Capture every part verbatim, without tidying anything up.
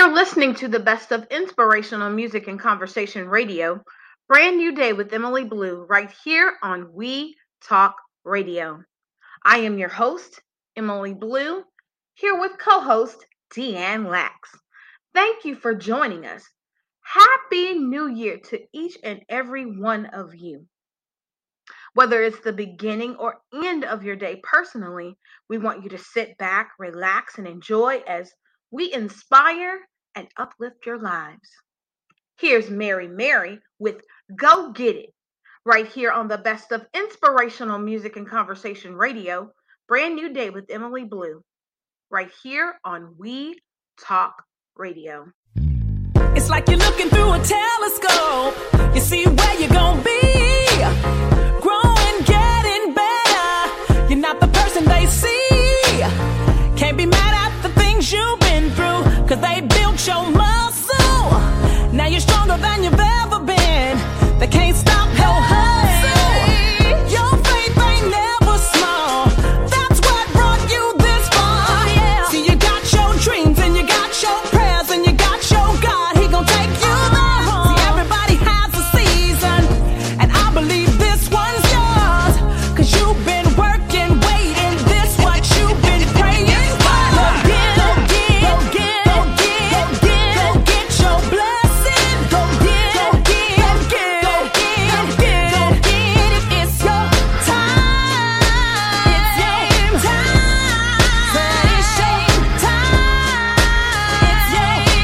You're listening to the best of inspirational music and conversation radio. Brand new day with Emily Blue right here on We Talk Radio. I am your host, Emily Blue, here with co-host Deanne Lax. Thank you for joining us. Happy New Year to each and every one of you. Whether it's the beginning or end of your day personally, we want you to sit back, relax, and enjoy as we inspire and uplift your lives. Here's Mary Mary with Go Get It, right here on the best of inspirational music and conversation radio. Brand new day with Emily Blue, right here on We Talk Radio. It's like you're looking through a telescope. You see where you're gonna be. Growing, getting better. You're not the person they see. Can't be mad at the things you've been through, cause they built your muscle. Now you're stronger than you've ever been. They can't stop your hustle. Your faith ain't never small. That's what brought you this far. See, you got your dreams and you got your prayers and you got your God. He gon' take you there. See, everybody has a season, and I believe this one's yours, cause you've been working, waiting. This what you've been praying for. Go get, go get, go get, go get, go get, go get your blessing. Go get, go get, go get, go get, go get, go get it. It's your time. It's your time. It's your time. It's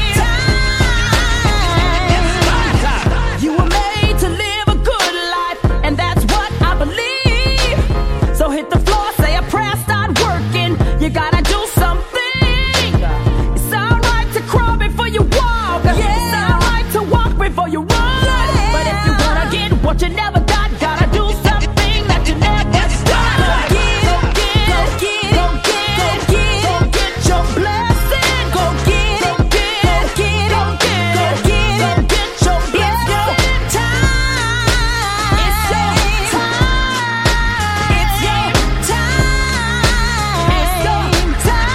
your time. You were made to live a good life, and that's what I believe. So hit the floor, say a prayer, start working. You gotta do something. It's alright to crawl before you walk. It's alright to walk before you run. But if you wanna get what you never got, gotta do something that you never done. Go get, go get, go get, go get, go get your blessing. Go get, go get, go get, go get, go get, go get your blessing. It's your time. It's your time. It's your time. It's your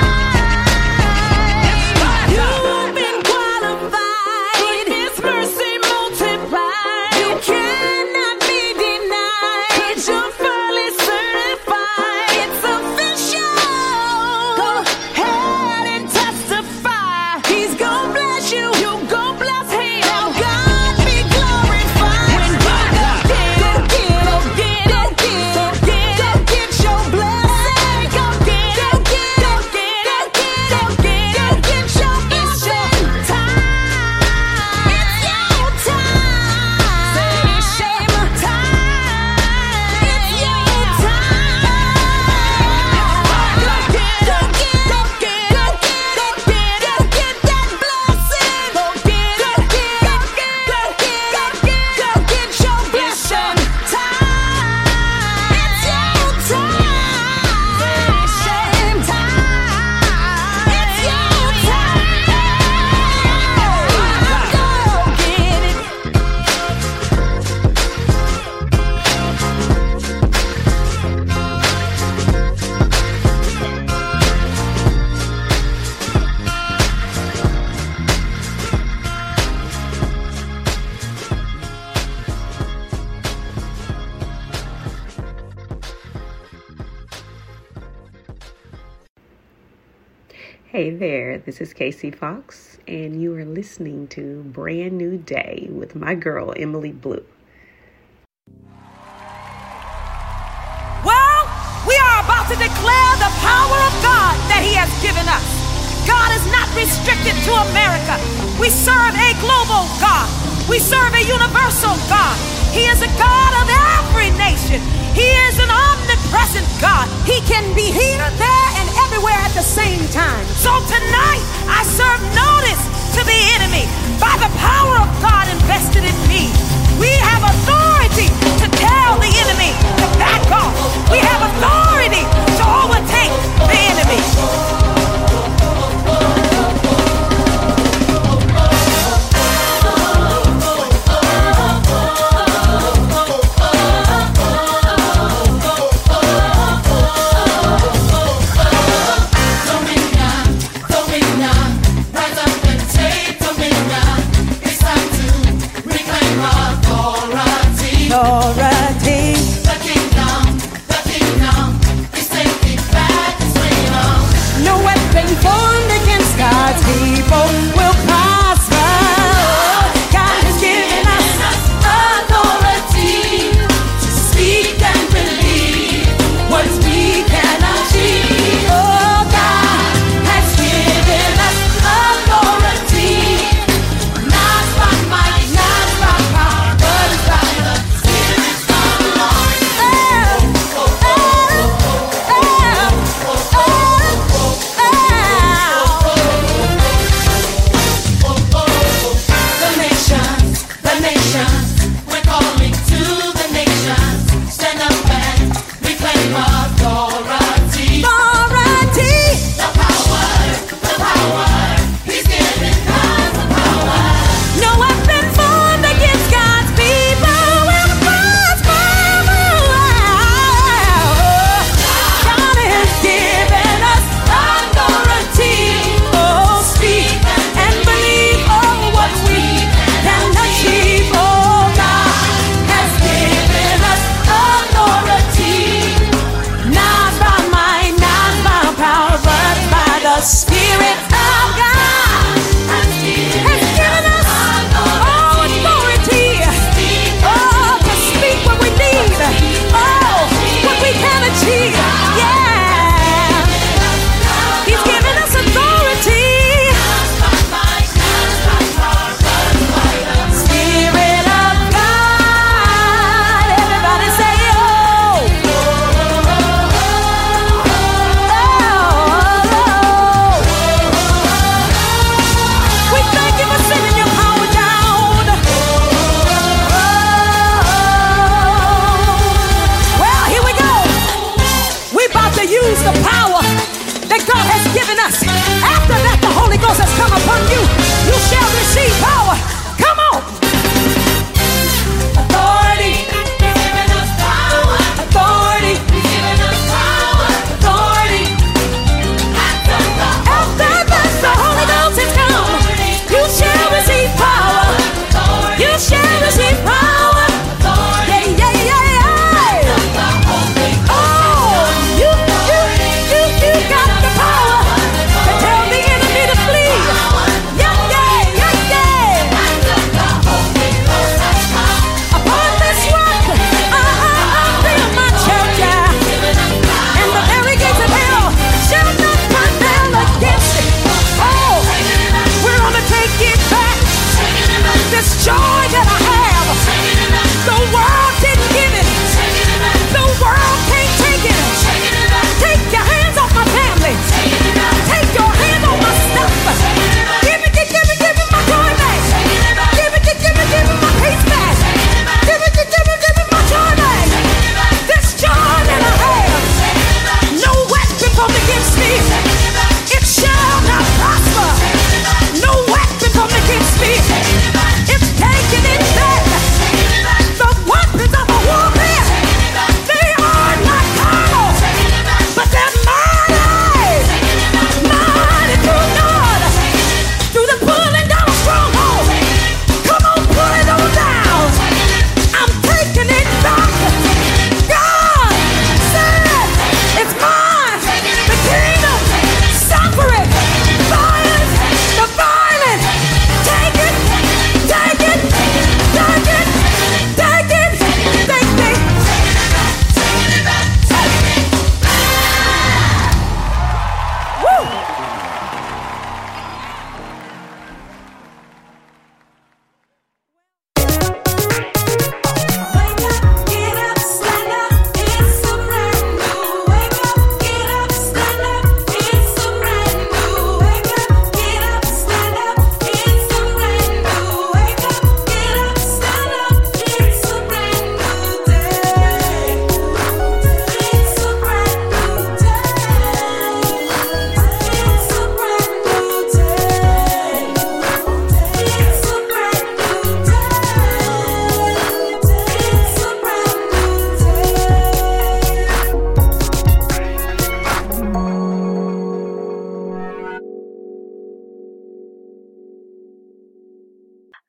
time. You've been qualified. His mercy multiplied. You cannot be denied. 'Cause you're fully certified. It's official. Go ahead and testify. He's gonna bless you. You gon' bless him. Now God be glorified. When you go get, go get, go get, go get, go get, go get your blessing. Go get, go get, go get, go get, go get, go get your blessing. It's your time. It's your time. Say it's your time. It's your time. Go get, go get, go get, go get, go get, go get that blessing. Go get, go get, go get, go get, go get, go get your blessing. Time. It's your time. Say it's your time. It's your time. Go get it. Hey there, this is Casey Fox, and you are listening to Brand New Day with my girl, Emily Blue. Well, we are about to declare the power of God that He has given us. God is not restricted to America. We serve a global God. We serve a universal God. He is a God of every nation. He is an omnipresent God. He can be here, there, and everywhere at the same time. So tonight, I serve notice to the enemy by the power of God invested in me. We have authority to tell the enemy to back off. We have authority to overtake the enemy. Dominion, dominion, rise up and take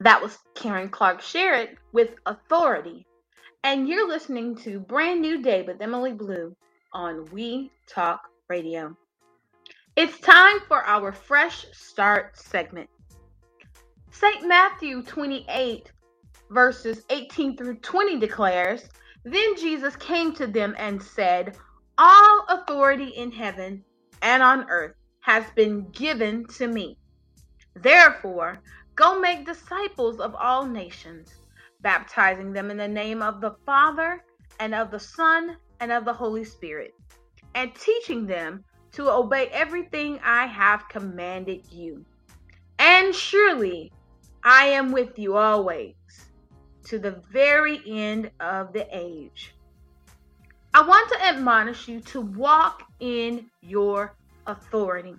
That was Karen Clark Sherritt with Authority. And you're listening to Brand New Day with Emily Blue on We Talk Radio. It's time for our Fresh Start segment. Saint Matthew twenty-eight, verses eighteen through twenty declares, "Then Jesus came to them and said, 'All authority in heaven and on earth has been given to me. Therefore, go make disciples of all nations, baptizing them in the name of the Father and of the Son and of the Holy Spirit, and teaching them to obey everything I have commanded you. And surely I am with you always, to the very end of the age.'" I want to admonish you to walk in your authority.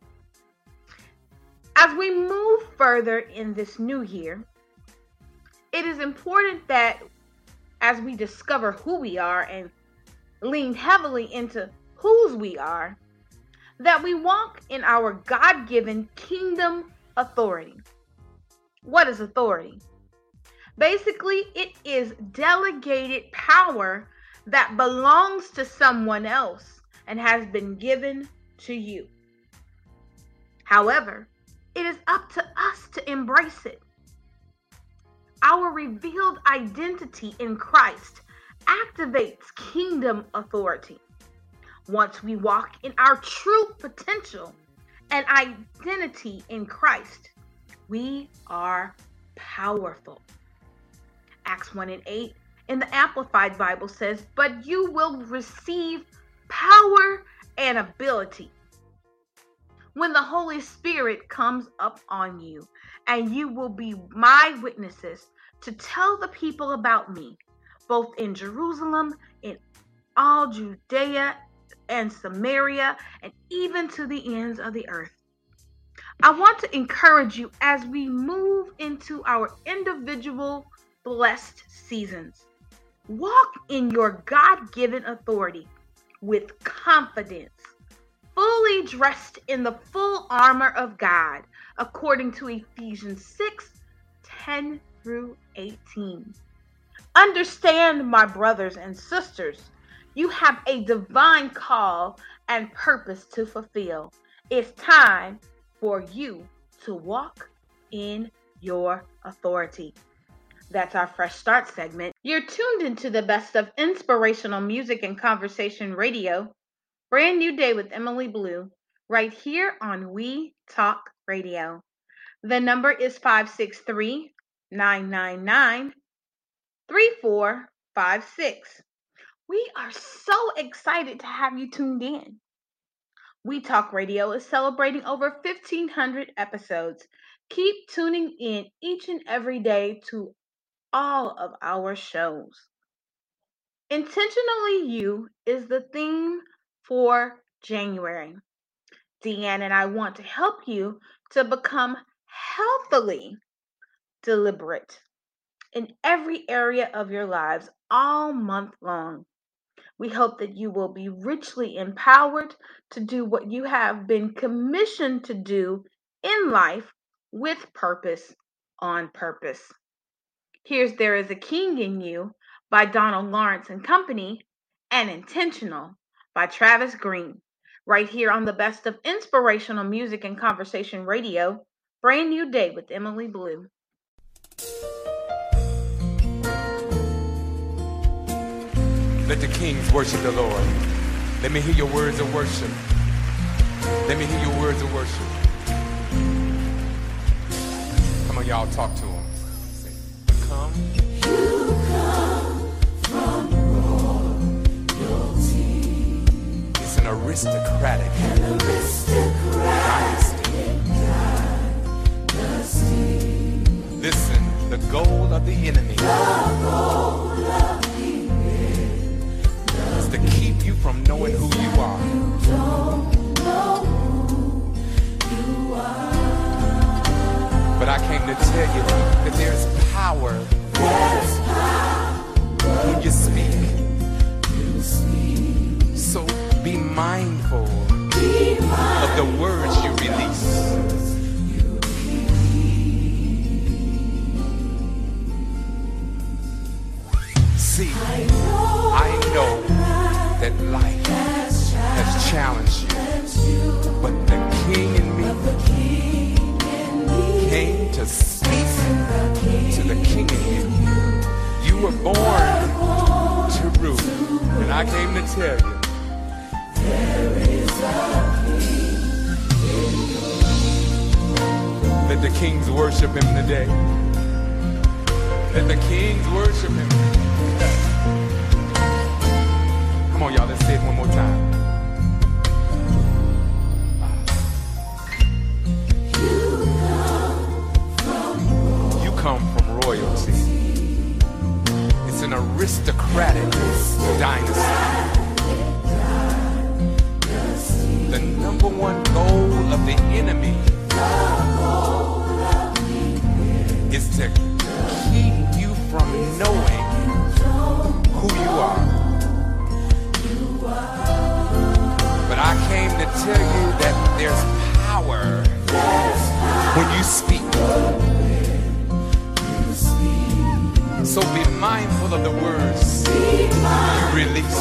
As we move further in this new year, it is important that as we discover who we are and lean heavily into whose we are, that we walk in our God-given kingdom authority. What is authority? Basically, it is delegated power that belongs to someone else and has been given to you. However, it is up to us to embrace it. Our revealed identity in Christ activates kingdom authority. Once we walk in our true potential and identity in Christ, we are powerful. Acts one and eight in the Amplified Bible says, "But you will receive power and ability when the Holy Spirit comes up on you, and you will be my witnesses to tell the people about me, both in Jerusalem, in all Judea and Samaria, and even to the ends of the earth." I want to encourage you as we move into our individual blessed seasons. Walk in your God-given authority with confidence, fully dressed in the full armor of God, according to Ephesians six, ten through eighteen. Understand, my brothers and sisters, you have a divine call and purpose to fulfill. It's time for you to walk in your authority. That's our Fresh Start segment. You're tuned into the best of inspirational music and conversation radio. Brand New Day with Emily Blue, right here on We Talk Radio. The number is five six three, nine nine nine, three four five six. We are so excited to have you tuned in. We Talk Radio is celebrating over fifteen hundred episodes. Keep tuning in each and every day to all of our shows. Intentionally You is the theme for January. Deanne and I want to help you to become healthily deliberate in every area of your lives all month long. We hope that you will be richly empowered to do what you have been commissioned to do in life with purpose, on purpose. Here's There Is a King in You by Donald Lawrence and Company, and Intentional by Travis Green, right here on the best of inspirational music and conversation radio, Brand New Day with Emily Blue. Let the kings worship the Lord. Let me hear your words of worship. Let me hear your words of worship. Come on, y'all, talk to him. Say, come. You come from royalty. It's an aristocratic, An aristocratic dynasty. Listen, the goal of the enemy The goal of the is to keep you from knowing who you are. You don't know who you are. But I came to tell you that there's power There's power when you speak. you speak. So be mindful Be of the words you release. See, I know that life has challenged you, but the king in me came to speak to the king in you. You were born to rule, and I came to tell you, there is a king in you. Let the kings worship him today. Let the kings worship him. Come on, y'all, let's say it one more time. You come from royalty. It's an aristocratic dynasty. The number one goal of the enemy is to keep you from knowing who you are. But I came to tell you that there's power when you speak. So be mindful of the words you release.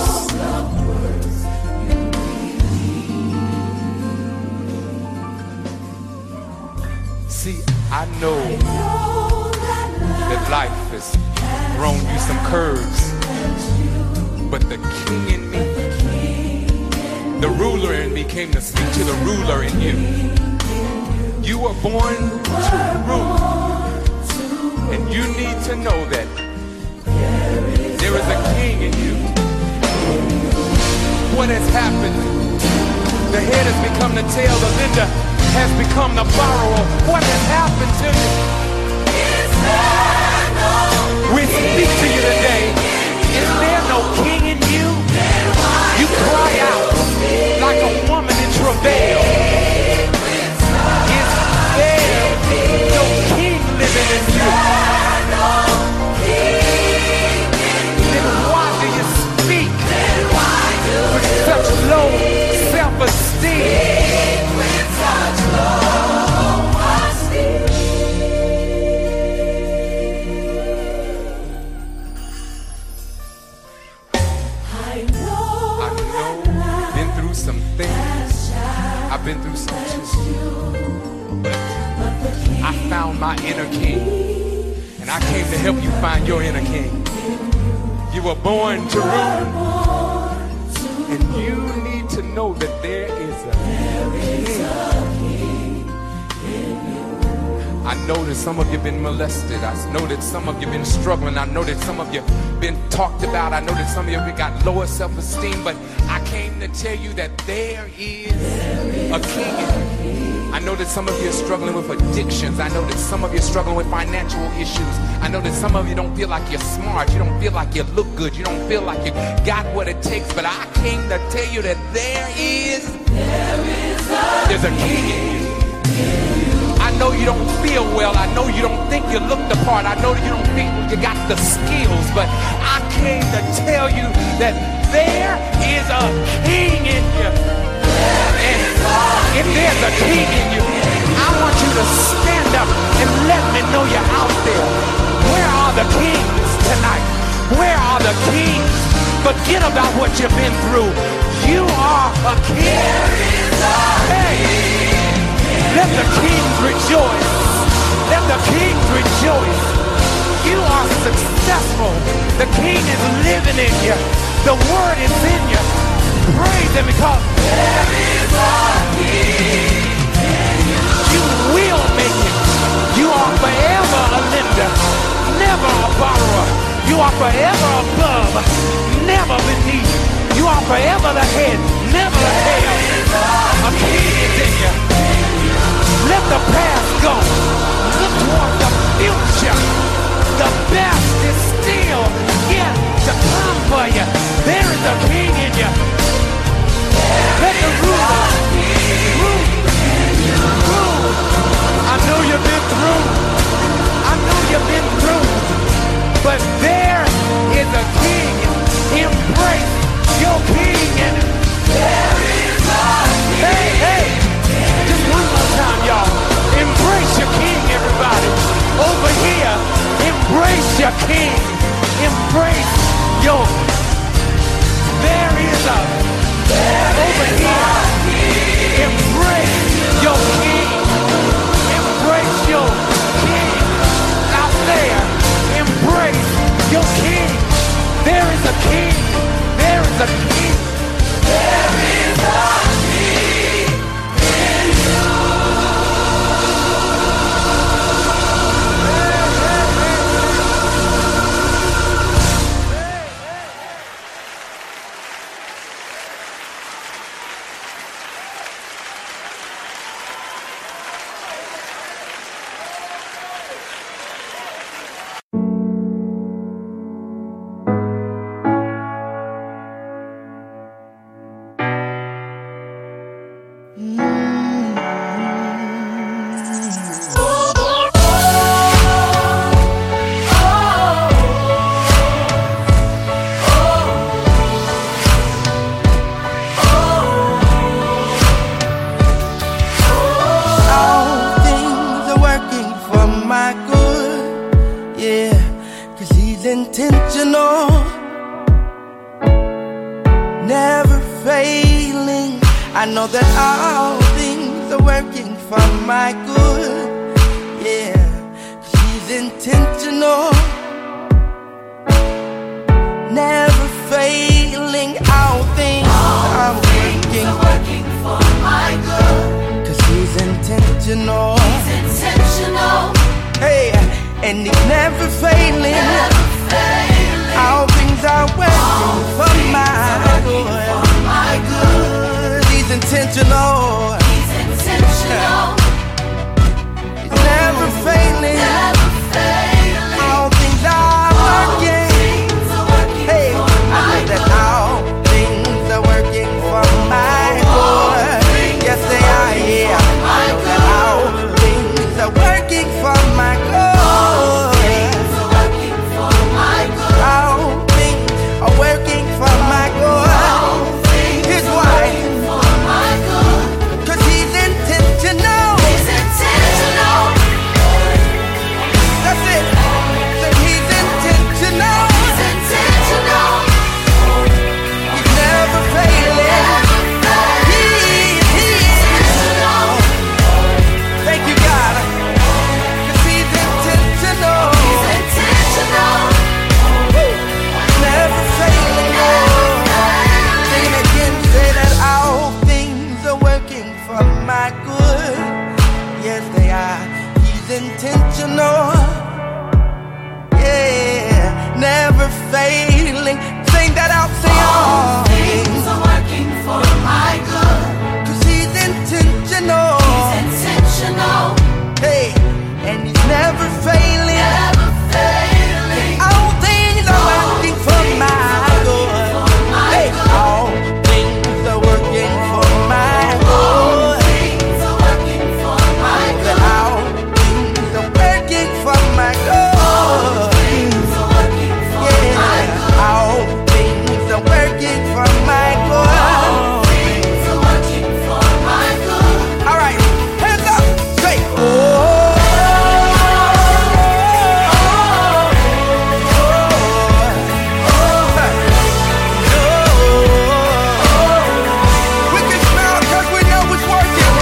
See, I know that life has thrown you some curves, but the king in me, the ruler in me came to speak to the ruler in you. You were born to rule, and you need to know that there is a king in you. What has happened? The head has become the tail, the lender has become the borrower. What has happened to you? We speak to you today. Is there no king in you? You cry out like a woman in travail. Is there no king living in you? Then why do you speak with such low self-esteem? Some things I've been through some too, but I found my inner king, and I came to help you find your inner king. You were born to rule, and you need to know that there is a king. I know that some of you have been molested. I know that some of you have been struggling. I know that some of you have been talked about. I know that some of you have got lower self-esteem, but I came to tell you that there is a king. I know that some of you are struggling with addictions. I know that some of you are struggling with financial issues. I know that some of you don't feel like you're smart. You don't feel like you look good. You don't feel like you got what it takes. But I came to tell you that there is, there's a king in you. I know you don't feel well. I know you don't think you look the part. I know you don't think you got the skills. But I came to tell you that there is a king in you. And if there's a king in you, I want you to stand up and let me know you're out there. Where are the kings tonight? Where are the kings? Forget about what you've been through. You are a king. Hey, let the kings rejoice. Let the kings rejoice. You are successful. The king is living in you. The word is in you. Praise him because there is a king in you. You will make it. You are forever a lender, never a borrower. You are forever above, never beneath. You are forever the head, never the tail. A king is in you. Let the past go. Look toward the future. The best is still yet to come for you. There is a king in you. Let the ruler rule. Rule. I know you've been through. I know you've been through. But there is a king. Embrace your king. And there is a king. Hey, hey. Just one more time, y'all. Embrace your king, everybody. Over here, embrace your king. Embrace Yo, there is a over here. Embrace your king. Embrace your king. Out there, embrace your king. There is a king. There is a king. There is a king in you. Intentional, never failing. I know that all things are working for my good. Yeah, she's intentional, never failing. All things all are things working, are working for my good. Cause he's intentional. He's intentional. Hey, and he's never failing. Never failing. All things are working for my good. For my good. He's intentional. He's intentional. He's never failing. Never failing. All things are working. Things are working Hey, for I my know that good. all things are working for my good. Yes, they are. Yeah, I know that all things are working for my good. Things are working for my good. All things are working for my good. All things Here's are why. working for my good. Cause he's intentional. He's intentional. That's it. That he's intentional. He's intentional. He's never failing. He is, he is. Intentional. Thank you, God. Cause he's intentional. He's intentional. Never failing. Sing it again, say that all things are working for my good. Yes, they are. He's intentional. Yeah, never failing. Sing that out, say all Things things. are working for my good. Cause he's intentional. He's intentional. Hey, and he's never failing. Never failing. All things are working for my good. Hey, all things are working for my good. Things are working for my That good. all things are working for my good. Things are working for my Yeah, good. all things are working for my good. Things are working for my good. All right, hands up, say oh. We can smile 'cause we know it's working.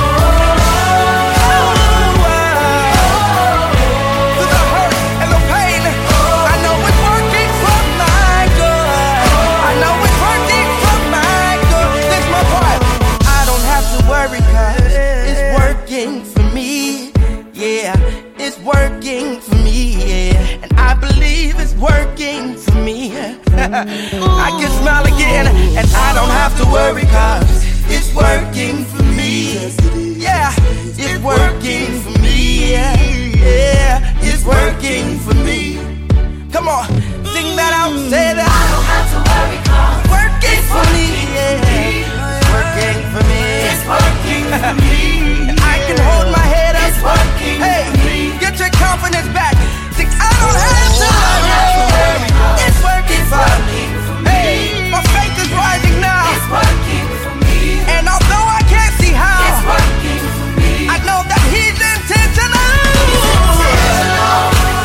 Through the hurt and the pain, I know it's working for my good. I know it's working for my good. This my part. I don't have to worry 'cause it's working for me. Yeah, it's working for me. Yeah, and I believe it's working for me. I can smile again, and I don't have to worry 'cause it's working for me. Yeah, it's working for me. Yeah, yeah, it's working for me. Come on, sing that out, say that. I don't have to worry 'cause Working for me. Yeah, it's working for me. it's working for me. I can hold my head up. It's working Hey, for me. get your confidence back. Sing, I don't have to worry. It's working for me. Hey, my faith is rising now. It's working for me. And although I can't see how, It's working for me. I know that he's intentional. Intentional.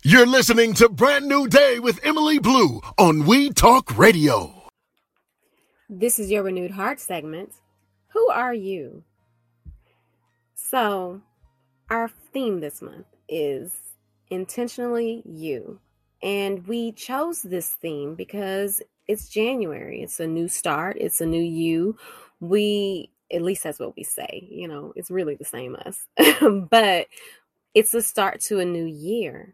You're listening to Brand New Day with Emily Blue on We Talk Radio. This is your Renewed Heart segment. Who are you? So, our theme this month is Intentionally You. And we chose this theme because it's January. It's a new start. It's a new you. We, at least that's what we say. You know, it's really the same us. But it's a start to a new year.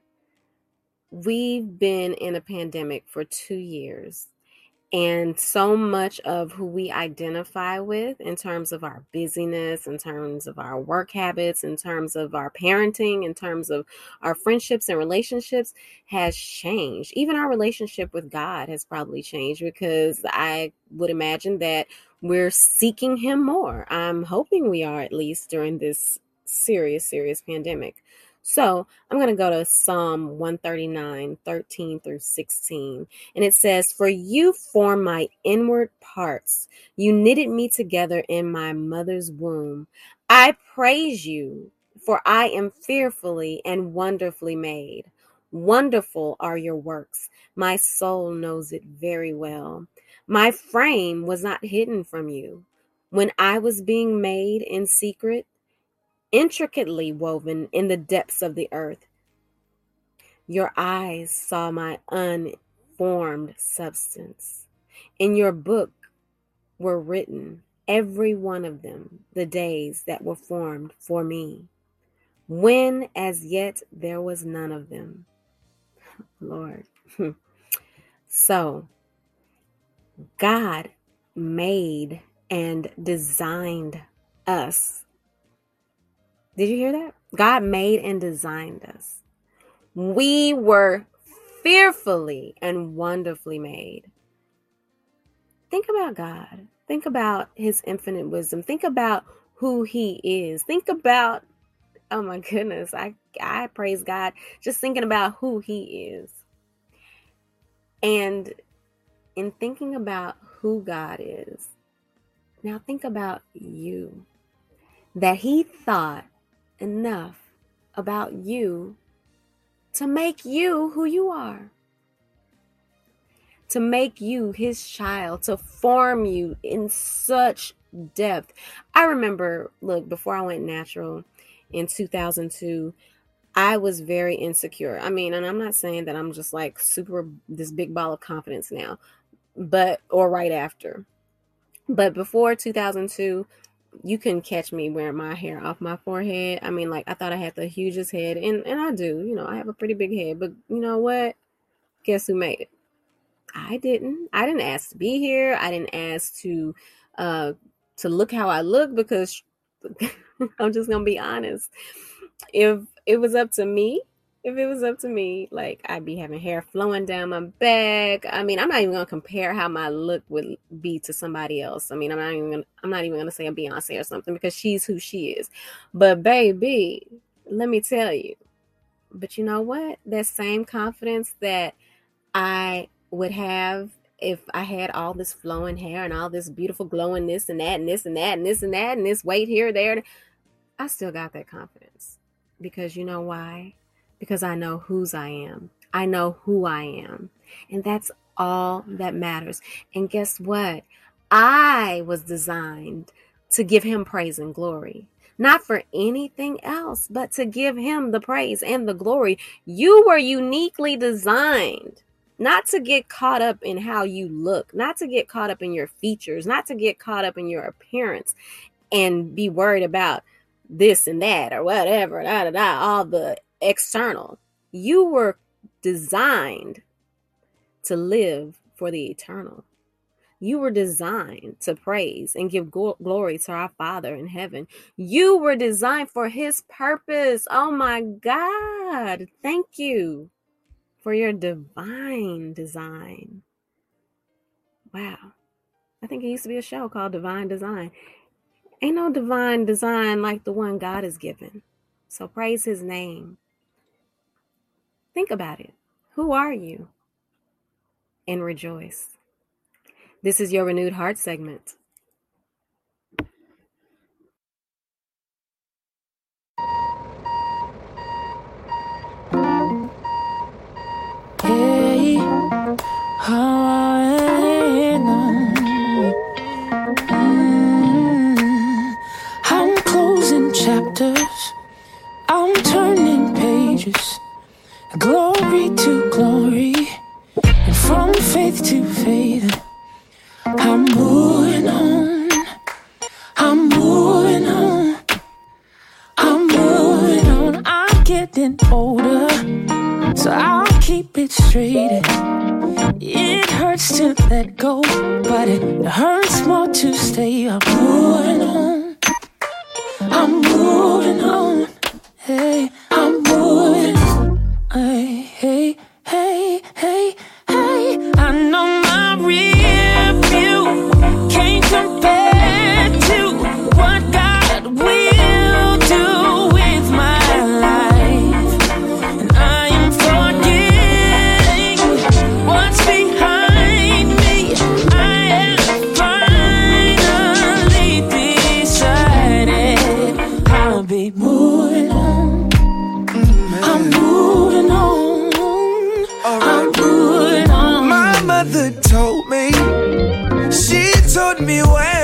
We've been in a pandemic for two years, and so much of who we identify with in terms of our busyness, in terms of our work habits, in terms of our parenting, in terms of our friendships and relationships has changed. Even our relationship with God has probably changed, because I would imagine that we're seeking Him more. I'm hoping we are, at least during this serious, serious pandemic. So I'm going to go to Psalm one thirty-nine, thirteen through sixteen. And it says, "For you formed my inward parts. You knitted me together in my mother's womb. I praise you, for I am fearfully and wonderfully made. Wonderful are your works. My soul knows it very well. My frame was not hidden from you when I was being made in secret, intricately woven in the depths of the earth. Your eyes saw my unformed substance. In your book were written, every one of them, the days that were formed for me, when as yet there was none of them." Lord. So, God made and designed us. Did you hear that? God made and designed us. We were fearfully and wonderfully made. Think about God. Think about His infinite wisdom. Think about who He is. Think about, oh my goodness, I, I praise God just thinking about who He is. And in thinking about who God is, now think about you. That He thought enough about you to make you who you are, to make you His child, to form you in such depth. I remember, look, before I went natural in two thousand two, I was very insecure. I mean, and I'm not saying that I'm just like super this big ball of confidence now, but or right after. But before two thousand two, you couldn't catch me wearing my hair off my forehead. I mean, like, I thought I had the hugest head, and, and I do. You know, I have a pretty big head, but you know what? Guess who made it? I didn't. I didn't ask to be here. I didn't ask to uh, to look how I look, because I'm just gonna be honest. If it was up to me, if it was up to me, like, I'd be having hair flowing down my back. I mean, I'm not even gonna compare how my look would be to somebody else. I mean, I'm not even gonna, I'm not even gonna say a Beyonce or something, because she's who she is. But baby, let me tell you. But you know what? That same confidence that I would have if I had all this flowing hair and all this beautiful glowing this and that and this and that and this and that and this weight here, there, I still got that confidence. Because you know why? Because I know whose I am. I know who I am. And that's all that matters. And guess what? I was designed to give Him praise and glory. Not for anything else, but to give Him the praise and the glory. You were uniquely designed not to get caught up in how you look, not to get caught up in your features, not to get caught up in your appearance and be worried about this and that or whatever, da, da, da, all the external. You were designed to live for the eternal. You were designed to praise and give go- glory to our Father in heaven. You were designed for His purpose. Oh my God. Thank you for your divine design. Wow. I think it used to be a show called Divine Design. Ain't no divine design like the one God has given. So praise His name. Think about it. Who are you? And rejoice. This is your Renewed Heart segment. Mm, I'm closing chapters, I'm turning pages, glory to glory, and from faith to faith. I'm moving on, I'm moving on, I'm moving on. I'm getting older, so I'll keep it straight. It hurts to let go, but it hurts more to stay. I'm moving on, I'm moving on, hey, I'm moving on, hey, hey, hey, hey, hey. I know my rear view can't compare to what God will do with my life, and I am forgetting what's behind me. I have finally decided I'll be moving on. I'm moving on. I'm moving on. My mother told me, she told me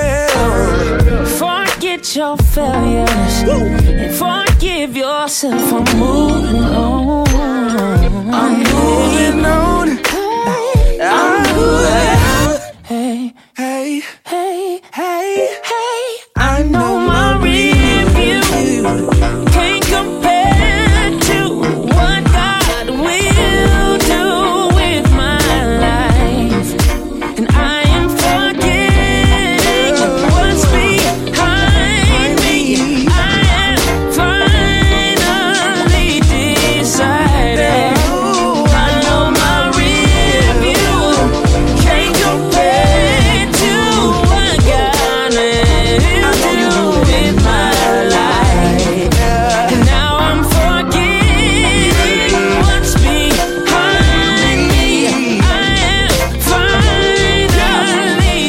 well, Forget your failures and forgive yourself. I'm moving on. I'm moving on. I'm moving on. Hey, Hey, hey, hey, hey. I know my review can't compare to what God will do with my life, and I am forgetting what's behind me. I have finally decided. I know my review can't compare to what God will do with my life. And now I'm forgetting what's behind me. I have finally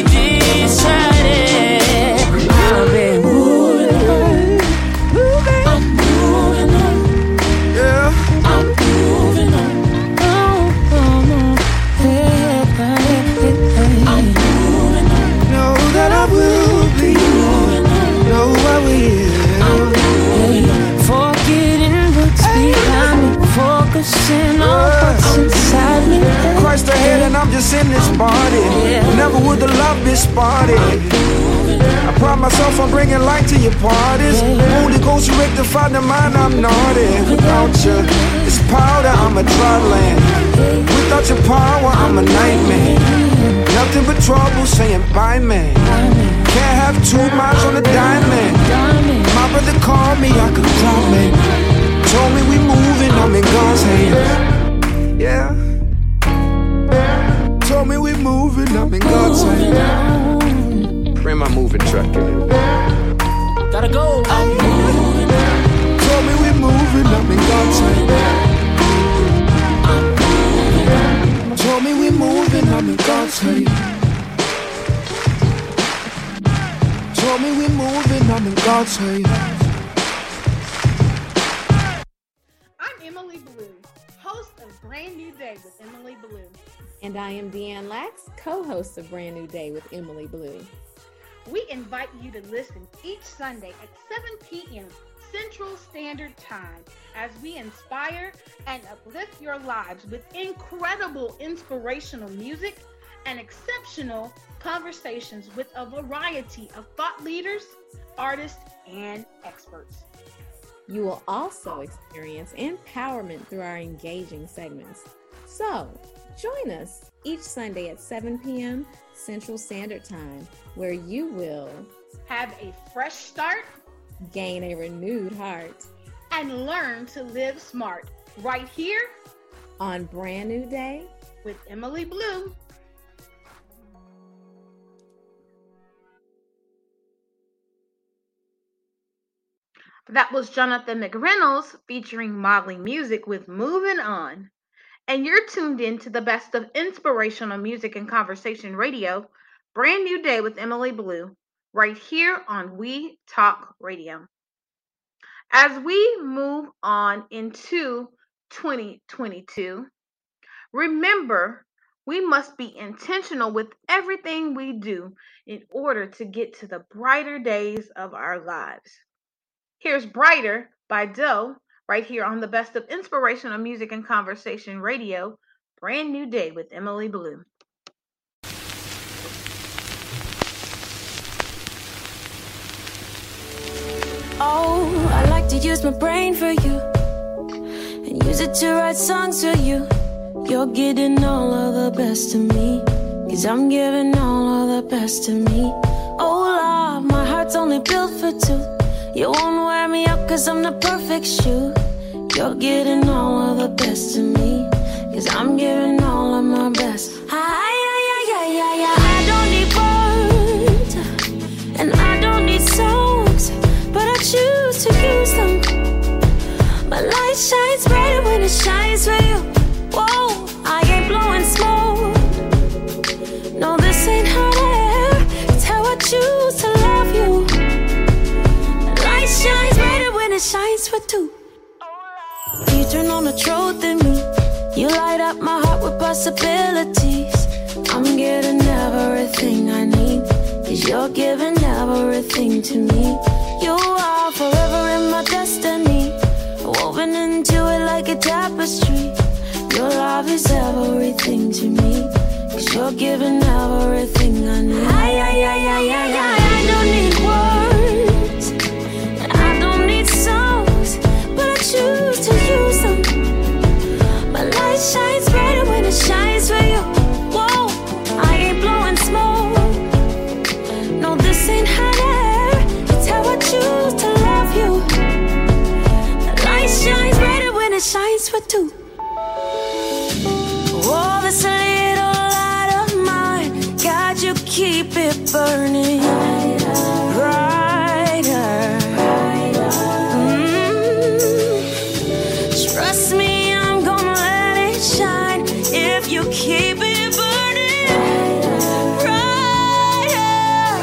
decided I'll be moving on. I'm moving on. yeah. I'm moving on. Oh, oh, no. Hey, hey, hey, hey. I'm moving on. Know that I will be. Know I will. Hey, forgetting what's behind me, focusing on what's inside me. Christ ahead and I'm just in this body. Never would the love be spotted. I pride myself on bringing light to your parties. Holy Ghost, you rectify the mind, I'm naughty. Without you, it's powder, I'm a dry land. Without your power, I'm a nightmare. Nothing but trouble saying bye, man. Can't have two minds on a diamond. My brother called me, I could call me. Told me we moving, I'm in God's hands. Yeah. Told me we moving, I'm in God's hands. Bring my moving truck in. Gotta go. Told me we moving, I'm in God's hands. Told me we moving, I'm in God's hands. Told me we moving, I'm in God's hands. I'm Emily Blue, host of Brand New Day with Emily Blue. And I am Deanne Lax, co-host of Brand New Day with Emily Blue. We invite you to listen each Sunday at seven p.m. Central Standard Time as we inspire and uplift your lives with incredible inspirational music and exceptional conversations with a variety of thought leaders, artists, and experts. You will also experience empowerment through our engaging segments. So, join us each Sunday at seven p.m. Central Standard Time, where you will Have a fresh start gain a renewed heart and learn to live smart right here on Brand New Day. with Emily Blue. That was Jonathan McReynolds featuring Motley Music with Moving On. And you're tuned in to the best of inspirational music and conversation radio, Brand New Day with Emily Blue, right here on We Talk Radio. As we move on into twenty twenty-two, remember We must be intentional with everything we do in order to get to the brighter days of our lives. Here's Brighter by Doe, right here on the best of inspirational music and conversation radio. Brand New Day with Emily Blue. Oh, I like to use my brain for you and use it to write songs for you. You're getting all of the best of me, 'cause I'm giving all of the best of me. Oh Lord, my heart's only built for two. You won't wear me out 'cause I'm the perfect shoe. You're getting all of the best of me, 'cause I'm giving all of my best. I, I, I, I, I, I, I don't need words and I don't need songs, but I choose to use them. My light shines brighter when it shines for you. Whoa, I ain't blowing smoke. No, this ain't hot air. It's how I choose to love you. My light shines brighter when it shines for two. You turn on the truth in me. You light up my heart with possibilities. I'm getting everything I need, 'cause you're giving everything to me. You are forever in my destiny, woven into it like a tapestry. Your love is everything to me, 'cause you're giving everything I need. I, I, I, I, I, I, I don't need words, and I don't need songs, but I choose to use them. My light shines brighter when it shines for you. Whoa, I ain't blowing smoke. No, this ain't hot air. It's how I choose to love you. The light shines brighter when it shines for two. Oh, this little light of mine, God, you keep it burning brighter. Mm. Trust me, I'm gonna let it shine if you keep it burning brighter.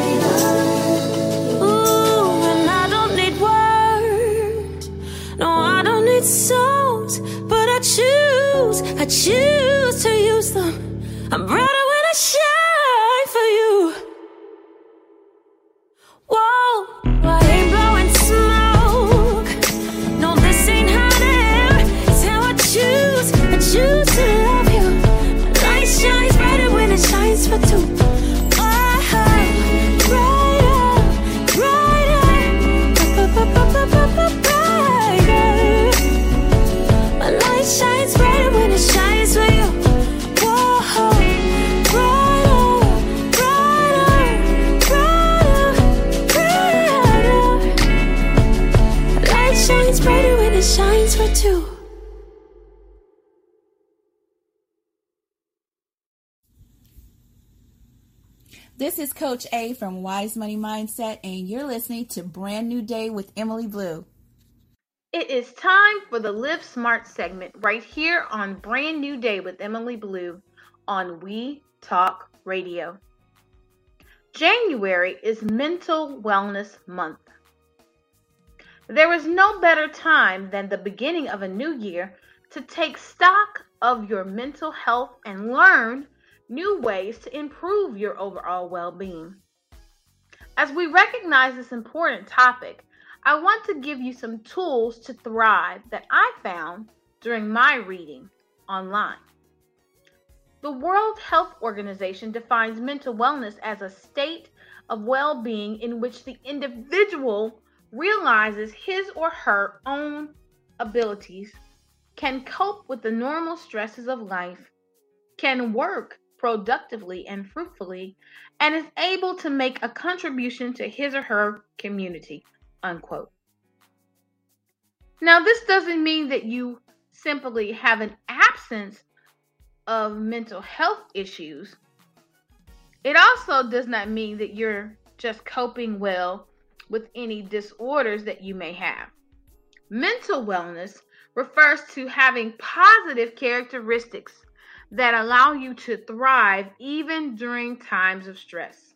Ooh, and I don't need words, no, I don't need songs, but I choose, I choose to use them. I'm brighter when I shine for you. Whoa, I ain't blowing smoke. No, this ain't hot air. It's how I choose, I choose to love you. My light shines brighter when it shines for two. Oh, brighter, brighter, brighter. My light shines brighter when it shines for you. Whoa, brighter, brighter, brighter, brighter. My light shines brighter when it shines for two. This is Coach A from Wise Money Mindset, and you're listening to Brand New Day with Emily Blue. It is time for the Live Smart segment right here on Brand New Day with Emily Blue on We Talk Radio. January is Mental Wellness Month. There is no better time than the beginning of a new year to take stock of your mental health and learn new ways to improve your overall well-being. As we recognize this important topic, I want to give you some tools to thrive that I found during my reading online. The World Health Organization defines mental wellness as a state of well-being in which the individual realizes his or her own abilities, can cope with the normal stresses of life, can work productively and fruitfully, and is able to make a contribution to his or her community, unquote. Now, this doesn't mean that you simply have an absence of mental health issues. It also does not mean that you're just coping well with any disorders that you may have. Mental wellness refers to having positive characteristics that allow you to thrive even during times of stress.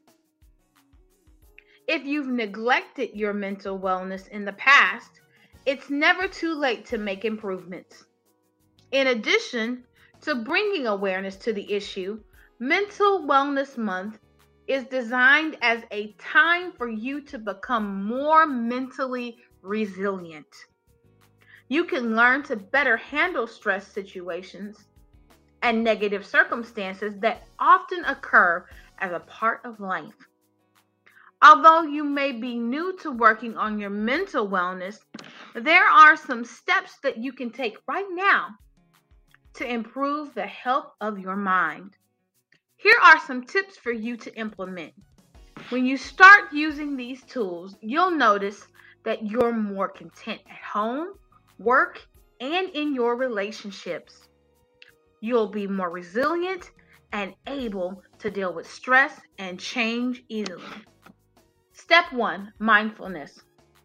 If you've neglected your mental wellness in the past, it's never too late to make improvements. In addition, To bringing awareness to the issue, Mental Wellness Month is designed as a time for you to become more mentally resilient. You can learn to better handle stress situations and negative circumstances that often occur as a part of life. Although you may be new to working on your mental wellness, there are some steps that you can take right now to improve the health of your mind. Here are some tips for you to implement. When you start using these tools, you'll notice that you're more content at home, work, and in your relationships. You'll be more resilient and able to deal with stress and change easily. Step one, mindfulness.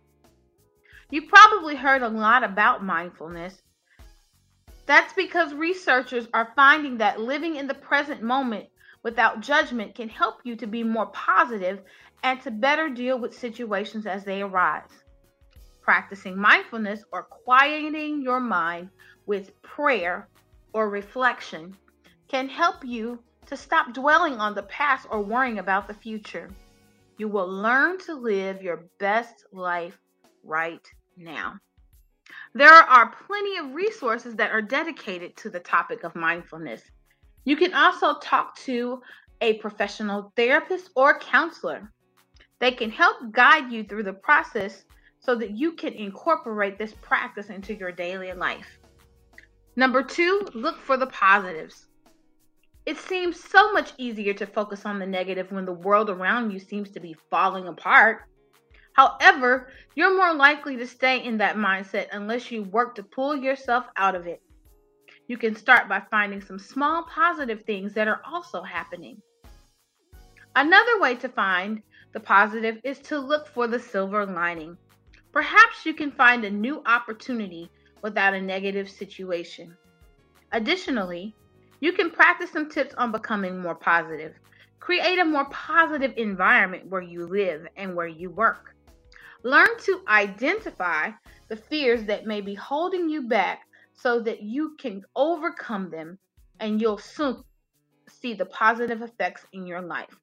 You probably heard a lot about mindfulness. That's because researchers are finding that living in the present moment without judgment can help you to be more positive and to better deal with situations as they arise. Practicing mindfulness or quieting your mind with prayer or reflection can help you to stop dwelling on the past or worrying about the future. You will learn to live your best life right now. There are plenty of resources that are dedicated to the topic of mindfulness. You can also talk to a professional therapist or counselor. They can help guide you through the process so that you can incorporate this practice into your daily life. Number two, look for the positives. It seems so much easier to focus on the negative when the world around you seems to be falling apart. However, you're more likely to stay in that mindset unless you work to pull yourself out of it. You can start by finding some small positive things that are also happening. Another way to find the positive is to look for the silver lining. Perhaps you can find a new opportunity without a negative situation. Additionally, you can practice some tips on becoming more positive. Create a more positive environment where you live and where you work. Learn to identify the fears that may be holding you back so that you can overcome them, and you'll soon see the positive effects in your life.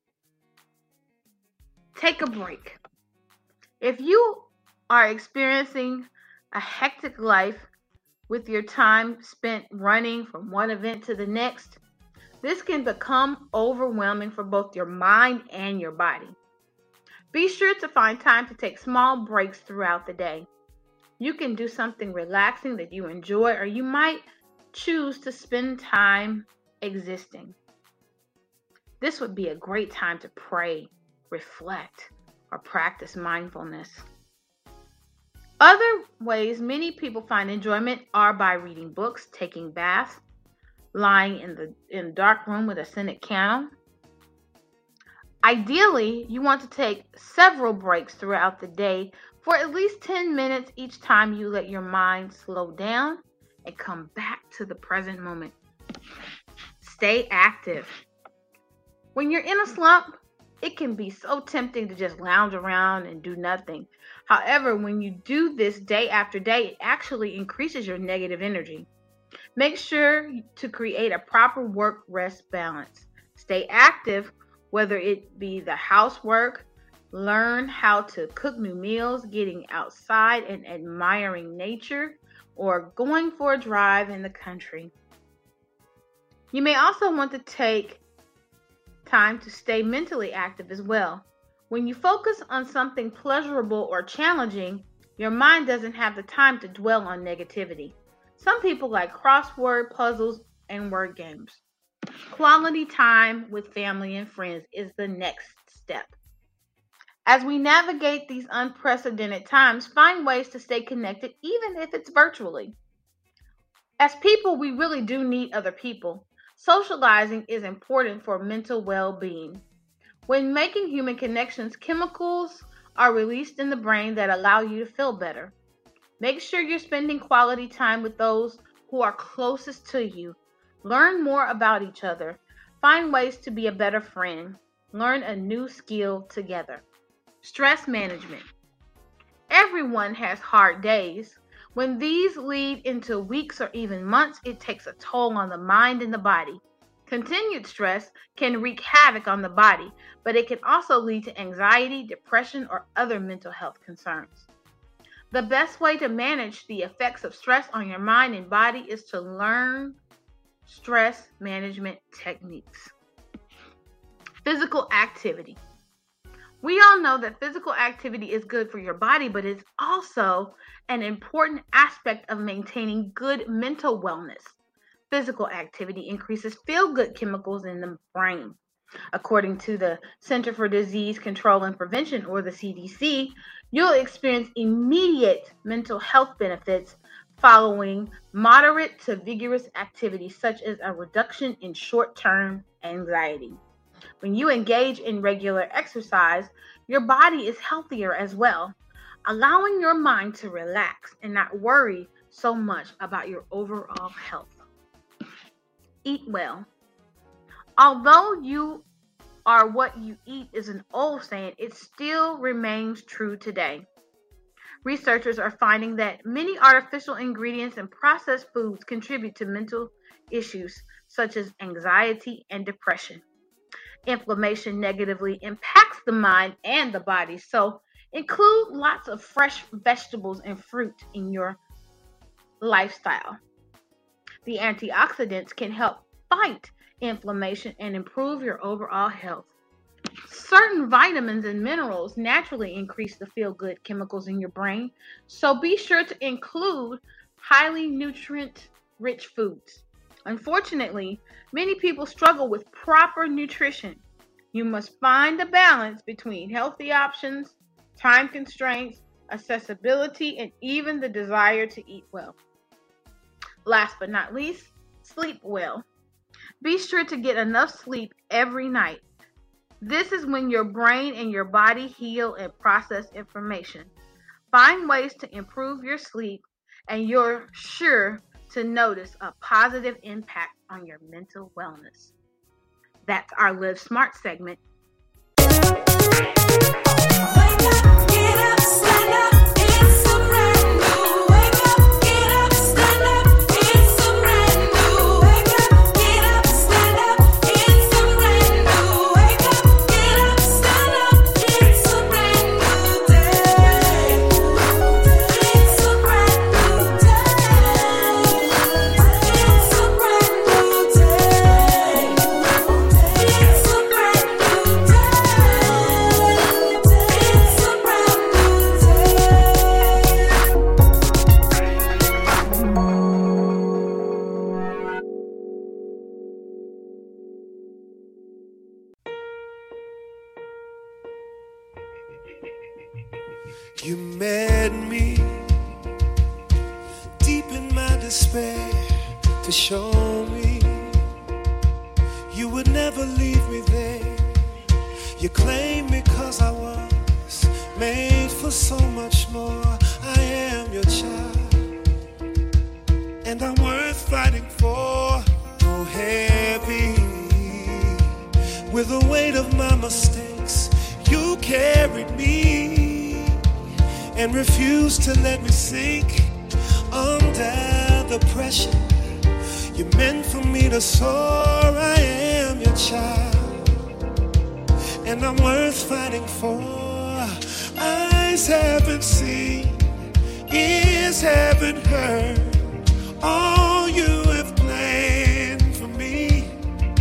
Take a break. If you are experiencing a hectic life with your time spent running from one event to the next, this can become overwhelming for both your mind and your body. Be sure to find time to take small breaks throughout the day. You can do something relaxing that you enjoy, or you might choose to spend time existing. This would be a great time to pray, reflect, or practice mindfulness. Other ways many people find enjoyment are by reading books, taking baths, lying in the in a dark room with a scented candle. Ideally, you want to take several breaks throughout the day for at least ten minutes each time you let your mind slow down and come back to the present moment. Stay active. When you're in a slump, it can be so tempting to just lounge around and do nothing. However, when you do this day after day, it actually increases your negative energy. Make sure to create a proper work-rest balance. Stay active, whether it be the housework, learn how to cook new meals, getting outside and admiring nature, or going for a drive in the country. You may also want to take time to stay mentally active as well. When you focus on something pleasurable or challenging, your mind doesn't have the time to dwell on negativity. Some people like crossword puzzles and word games. Quality time with family and friends is the next step. As we navigate these unprecedented times, find ways to stay connected, even if it's virtually. As people, we really do need other people. Socializing is important for mental well-being. When making human connections, chemicals are released in the brain that allow you to feel better. Make sure you're spending quality time with those who are closest to you. Learn more about each other. Find ways to be a better friend. Learn a new skill together. Stress management. Everyone has hard days. When these lead into weeks or even months, it takes a toll on the mind and the body. Continued stress can wreak havoc on the body, but it can also lead to anxiety, depression, or other mental health concerns. The best way to manage the effects of stress on your mind and body is to learn stress management techniques. Physical activity. We all know that physical activity is good for your body, but it's also an important aspect of maintaining good mental wellness. Physical activity increases feel-good chemicals in the brain. According to the Center for Disease Control and Prevention, or the C D C, you'll experience immediate mental health benefits following moderate to vigorous activity, such as a reduction in short-term anxiety. When you engage in regular exercise, your body is healthier as well, allowing your mind to relax and not worry so much about your overall health. Eat well. Although you are what you eat is an old saying, it still remains true today. Researchers are finding that many artificial ingredients and processed foods contribute to mental issues such as anxiety and depression. Inflammation negatively impacts the mind and the body, so include lots of fresh vegetables and fruit in your lifestyle. The antioxidants can help fight inflammation and improve your overall health. Certain vitamins and minerals naturally increase the feel-good chemicals in your brain, so be sure to include highly nutrient-rich foods. Unfortunately, many people struggle with proper nutrition. You must find a balance between healthy options, time constraints, accessibility, and even the desire to eat well. Last but not least, sleep well. Be sure to get enough sleep every night. This is when your brain and your body heal and process information. Find ways to improve your sleep, and you're sure to notice a positive impact on your mental wellness. That's our Live Smart segment. You met me deep in my despair to show me you would never leave me there. You claimed me 'cause I was made for so much more. I am your child, and I'm worth fighting for. Oh, heavy with the weight of my mistakes, you carried me and refuse to let me sink under the pressure. You meant for me to soar. I am your child, and I'm worth fighting for. Eyes haven't seen, ears haven't heard all you have planned for me,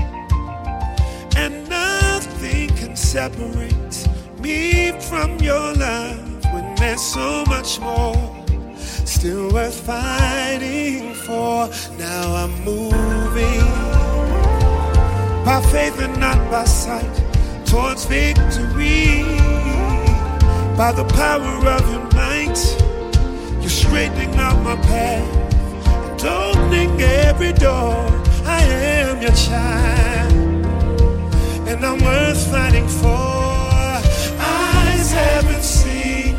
and nothing can separate me from your love. When there's so much more still worth fighting for. Now I'm moving by faith and not by sight towards victory. By the power of your might, you're straightening out my path, opening every door. I am your child, and I'm worth fighting for. Eyes haven't seen,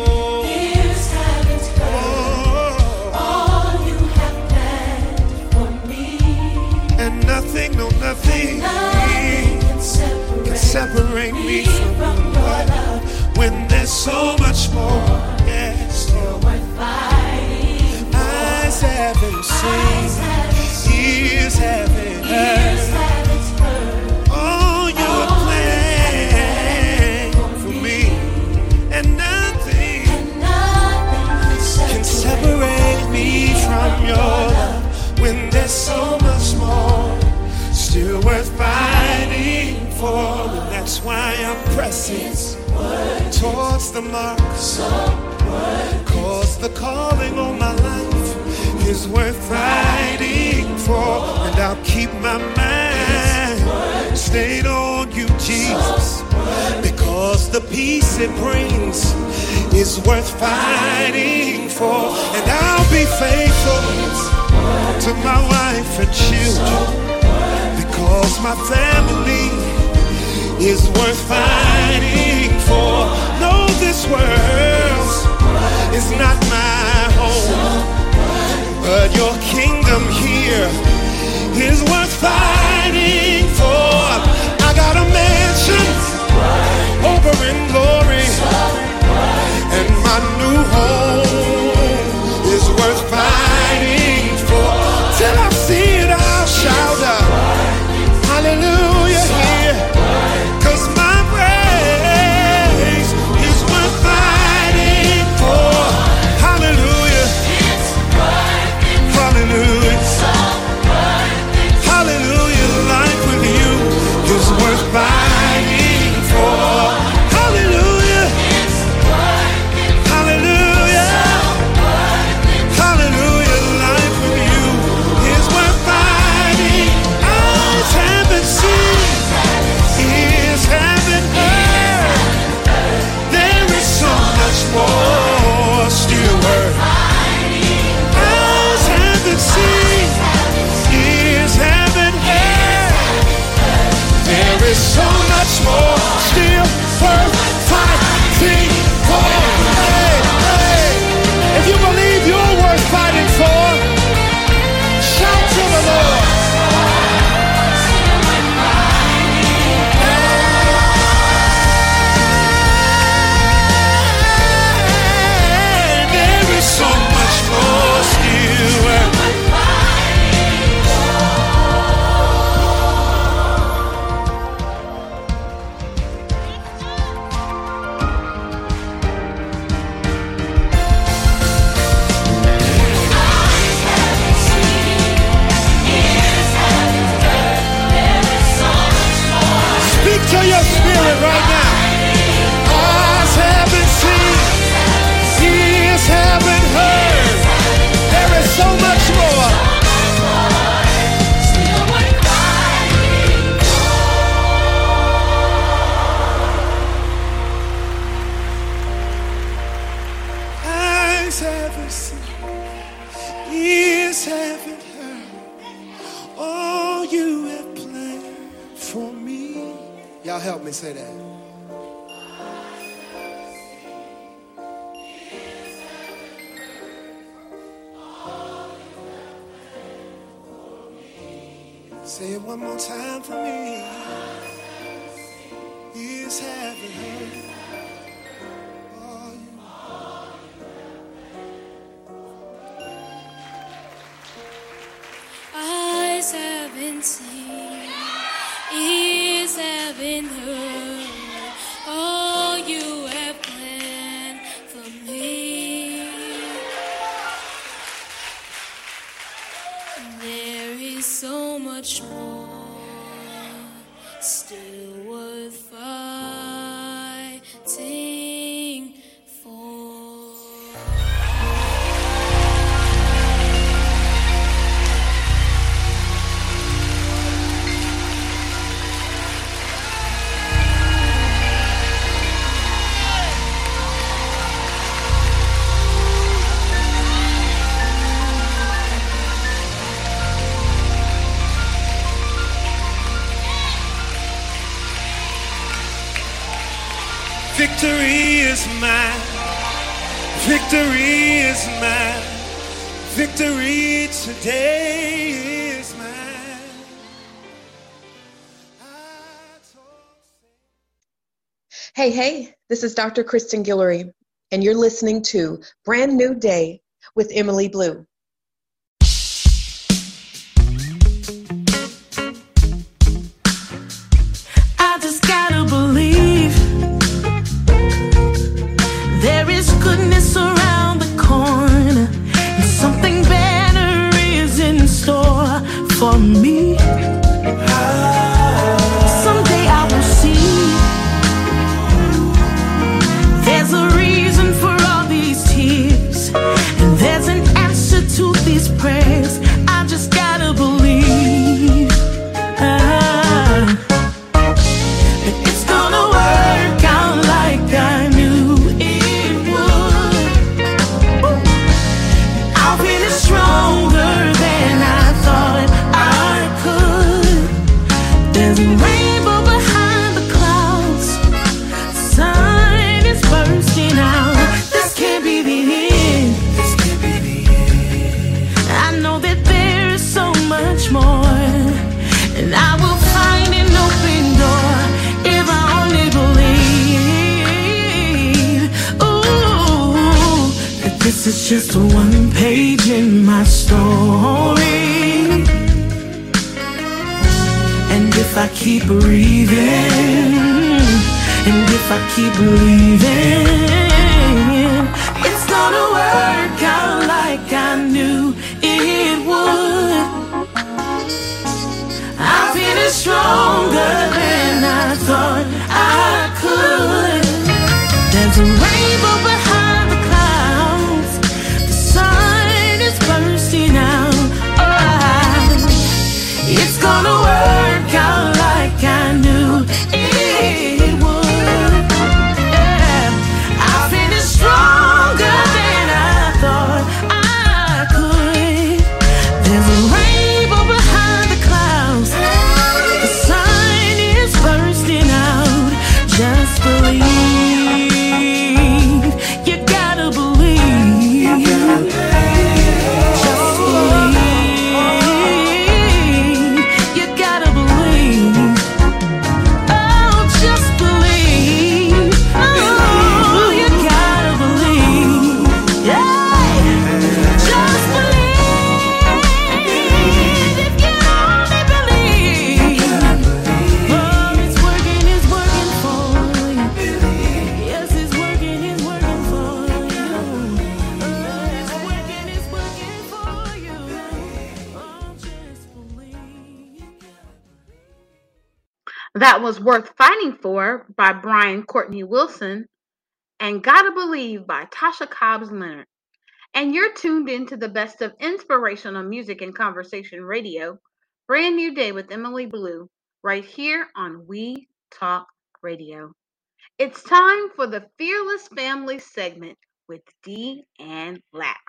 nothing, no nothing, nothing can separate, can separate me from your love. When there's so much more, yes, still worth fighting worth fighting for, and that's why I'm pressing towards the mark. Cause the calling on my life is worth fighting for, and I'll keep my mind stayed on you, Jesus, because the peace it brings is worth fighting for, and I'll be faithful to my wife and children, because my family is worth fighting for. No, this world is not my home, but your kingdom here is worth fighting for. I got a mansion over in glory, and my new home is worth fighting for. Till I see it, I'll shout out hallelujah here, cause my praise is worth fighting for. Hallelujah, hallelujah, hallelujah. Life with you is worth fighting for. Hallelujah, hallelujah, hallelujah. Life with you is worth fighting. Eyes haven't seen, ears haven't heard. There is so much more still worth. Eyes haven't seen, ears haven't heard. There is so much more still worth fighting for. Hey, hey. If you believe you're worth fighting for, shout to the Lord. Hey, there is so much more still worth. Speak to your spirit right now. Eyes haven't seen, ears haven't heard. There is so much more. Eyes haven't seen, ears haven't heard. All you have planned for me. Y'all help me say that. Say it one more time for me. Ears haven't heard. All you Eyes haven't seen, ears haven't heard, all you have planned for me. There is so much more still worth fighting for. Victory is mine. Victory is mine. Victory today is mine. Hey, hey, this is Doctor Kristen Guillory, and you're listening to Brand New Day with Emily Blue. I just gotta believe there is goodness around the corner, and something better is in store for me. I There's a rainbow behind the clouds. The sun is bursting out. This can't be the end. This can't be the end. I know that there is so much more, and I will find an open door if I only believe. Ooh, that this is just one page in my story. And if I keep breathing, and if I keep believing, it's gonna work out like I knew it would. I'm feeling stronger than I thought I could. There's a rainbow behind the clouds. The sun is bursting out. Oh, it's gonna work out like I knew it would. Yeah. I'm feeling stronger than I thought I could. There's a rainbow behind the clouds. The sun is bursting out. Just believe. You gotta believe. Just believe. You gotta believe. Oh, just believe. Oh, you gotta believe. Yeah. Just believe. If you only believe. Oh, it's working, it's working for you. Yes, it's working, it's working for you. Oh, it's working, it's working for you. Oh, just believe. That was Worth Fighting For by Brian Courtney Wilson and Gotta Believe by Tasha Cobbs Leonard. And you're tuned into the best of inspirational music and conversation radio, Brand New Day with Emily Blue, right here on We Talk Radio. It's time for the Fearless Family segment with Dee and Lax.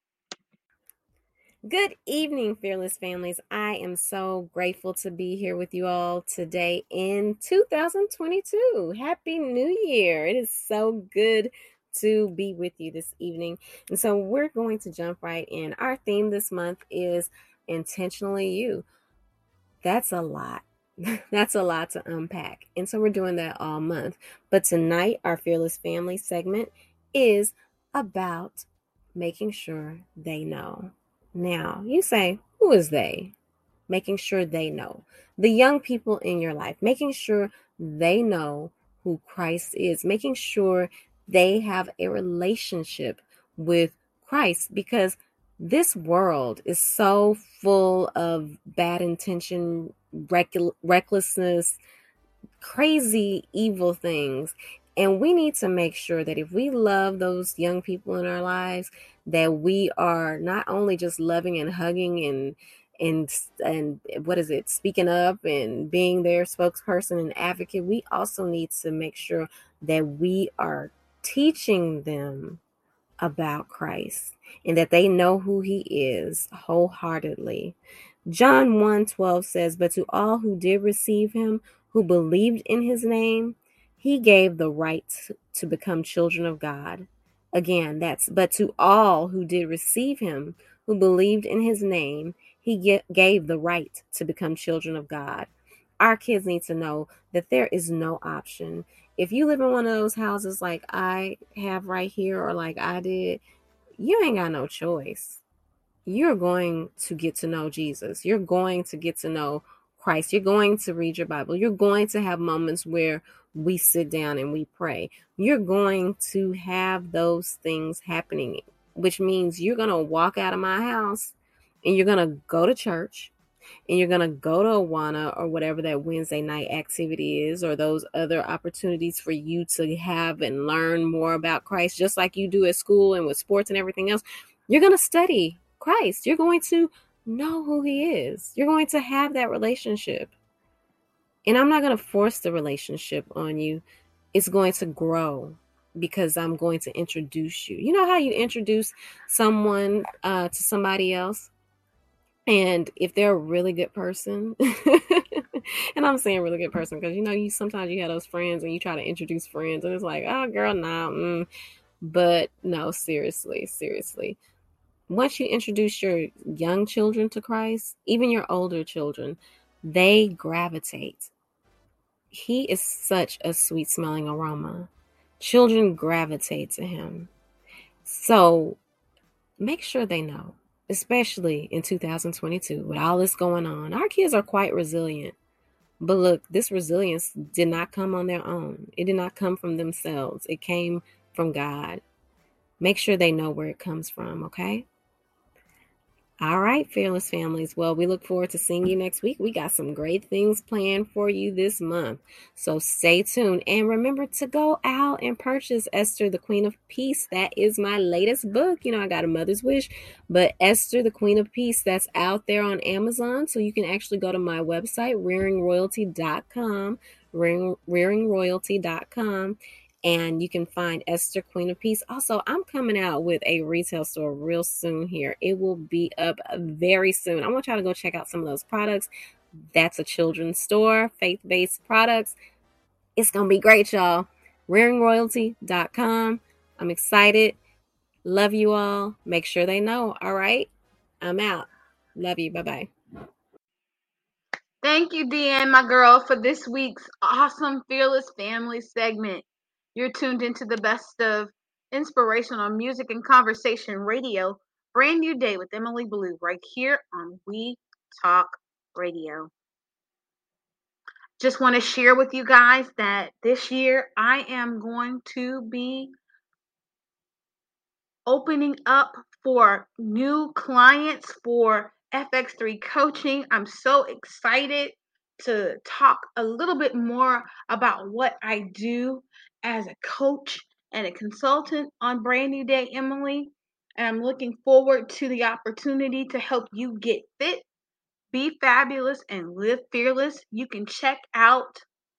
Good evening, Fearless Families. I am so grateful to be here with you all today in two thousand twenty-two. Happy New Year. It is so good to be with you this evening. And so we're going to jump right in. Our theme this month is Intentionally You. That's a lot. That's a lot to unpack. And so we're doing that all month. But tonight, our Fearless Family segment is about making sure they know. Now, you say, who is they? Making sure they know. The young people in your life, making sure they know who Christ is, making sure they have a relationship with Christ, because this world is so full of bad intention, reck- recklessness, crazy, evil things. And we need to make sure that if we love those young people in our lives, that we are not only just loving and hugging and and and what is it, speaking up and being their spokesperson and advocate. We also need to make sure that we are teaching them about Christ and that they know who he is wholeheartedly. John one twelve says, "But to all who did receive him, who believed in his name, he gave the right to become children of God." Again, that's, but to all who did receive him, who believed in his name, he get, gave the right to become children of God. Our kids need to know that there is no option. If you live in one of those houses like I have right here, or like I did, you ain't got no choice. You're going to get to know Jesus. You're going to get to know Christ. You're going to read your Bible. You're going to have moments where we sit down and we pray. You're going to have those things happening, which means you're going to walk out of my house and you're going to go to church and you're going to go to Awana or whatever that Wednesday night activity is, or those other opportunities for you to have and learn more about Christ, just like you do at school and with sports and everything else. You're going to study Christ. You're going to know who he is. You're going to have that relationship. And I'm not going to force the relationship on you. It's going to grow because I'm going to introduce you. You know how you introduce someone uh, to somebody else? And if they're a really good person, And I'm saying really good person because, you know, you sometimes you have those friends and you try to introduce friends and it's like, oh, girl, nah. Mm. But no, seriously, seriously. Once you introduce your young children to Christ, even your older children, they gravitate. He is such a sweet smelling aroma. Children gravitate to him. So make sure they know, especially in two thousand twenty-two with all this going on. Our kids are quite resilient. But look, this resilience did not come on their own. It did not come from themselves. It came from God. Make sure they know where it comes from, okay? All right, Fearless Families. Well, we look forward to seeing you next week. We got some great things planned for you this month. So stay tuned. And remember to go out and purchase Esther, the Queen of Peace. That is my latest book. You know, I got a mother's wish. But Esther, the Queen of Peace, that's out there on Amazon. So you can actually go to my website, rearing royalty dot com, rearing, rearing royalty dot com. And you can find Esther, Queen of Peace. Also, I'm coming out with a retail store real soon here. It will be up very soon. I want y'all to go check out some of those products. That's a children's store, faith-based products. It's going to be great, y'all. rearing royalty dot com. I'm excited. Love you all. Make sure they know. All right? I'm out. Love you. Bye-bye. Thank you, Deanne, my girl, for this week's awesome Fearless Family segment. You're tuned into the best of inspirational music and conversation radio. Brand new day with Emily Blue right here on We Talk Radio. Just want to share with you guys that this year I am going to be opening up for new clients for F X three coaching. I'm so excited to talk a little bit more about what I do as a coach and a consultant on Brand New Day Emily. And I'm looking forward to the opportunity to help you get fit, be fabulous, and live fearless. You can check out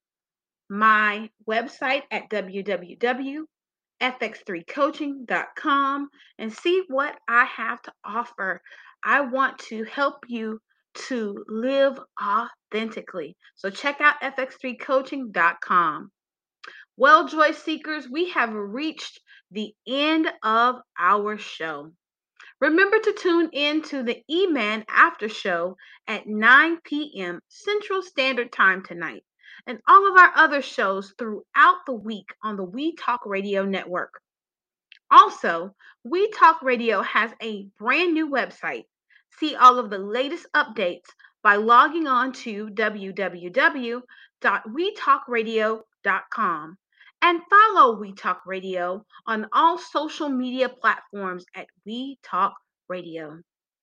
my website at w w w dot f x three coaching dot com and see what I have to offer. I want to help you to live authentically. So check out f x three coaching dot com. Well, Joy Seekers, we have reached the end of our show. Remember to tune in to the E-Man After Show at nine p.m. Central Standard Time tonight, and all of our other shows throughout the week on the We Talk Radio Network. Also, We Talk Radio has a brand new website. See all of the latest updates by logging on to w w w dot we talk radio dot com and follow We Talk Radio on all social media platforms at We Talk Radio.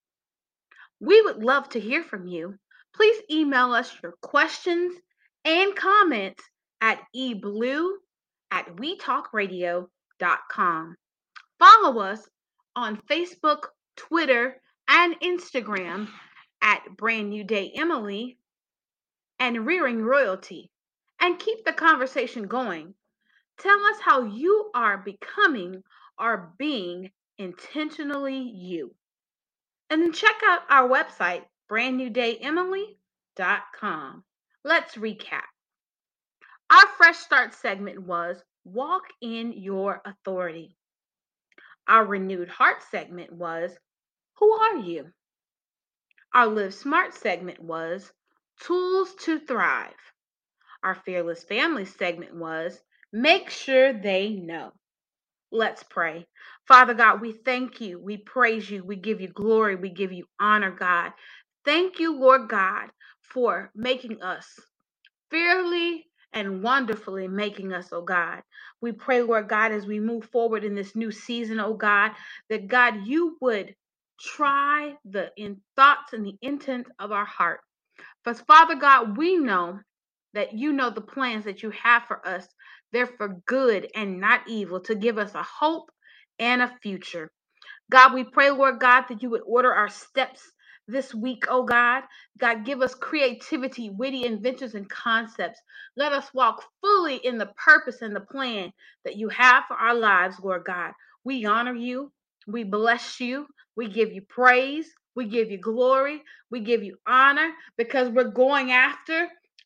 We would love to hear from you. Please email us your questions and comments at eblue at we talk radio dot com. Follow us on Facebook, Twitter, and Instagram at Brand New Day Emily and Rearing Royalty, and keep the conversation going. Tell us how you are becoming or being intentionally you. And then check out our website, brand new day emily dot com. Let's recap. Our Fresh Start segment was Walk in Your Authority. Our Renewed Heart segment was Who Are You? Our Live Smart segment was Tools to Thrive. Our Fearless Family segment was Make Sure They Know. Let's pray. Father God, we thank you. We praise you. We give you glory. We give you honor, God. Thank you, Lord God, for making us fearfully and wonderfully making us, oh God. We pray, Lord God, as we move forward in this new season, oh God, that God, you would try the in thoughts and the intent of our heart. But Father God, we know that you know the plans that you have for us. They're for good and not evil, to give us a hope and a future. God, we pray, Lord God, that you would order our steps this week, oh God. God, give us creativity, witty inventions, and concepts. Let us walk fully in the purpose and the plan that you have for our lives, Lord God. We honor you. We bless you. We give you praise. We give you glory. We give you honor because we're going after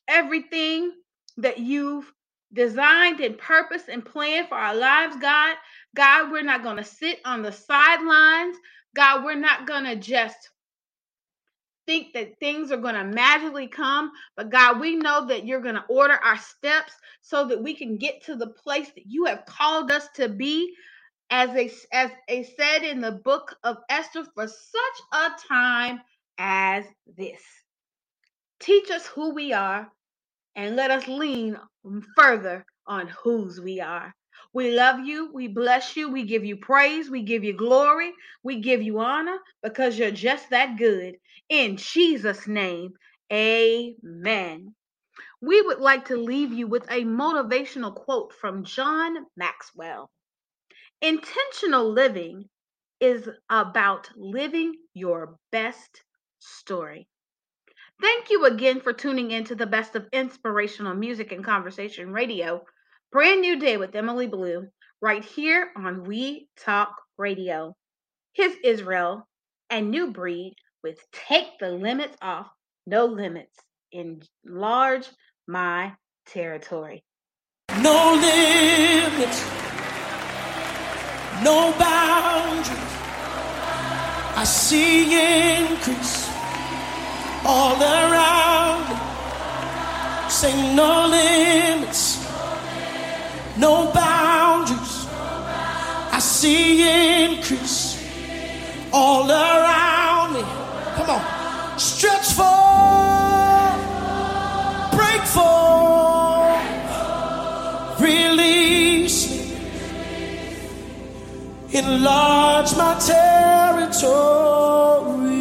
everything that you've designed and purposed and planned for our lives, God. God, we're not going to sit on the sidelines. God, we're not going to just think that things are going to magically come. But God, we know that you're going to order our steps so that we can get to the place that you have called us to be. As a, as a said in the book of Esther, for such a time as this. Teach us who we are and let us lean further on whose we are. We love you. We bless you. We give you praise. We give you glory. We give you honor because you're just that good. In Jesus' name, amen. We would like to leave you with a motivational quote from John Maxwell. Intentional living is about living your best story. Thank you again for tuning in to the best of inspirational music and conversation radio. Brand New Day with Emily Blue, right here on We Talk Radio. His Israel and New Breed with Take the Limits Off, No Limits, Enlarge My Territory. No limits, no boundaries. I see increase all around me. Say no limits, no boundaries. I see increase all around me. Come on. Stretch forth, break forth, release me, enlarge my territory.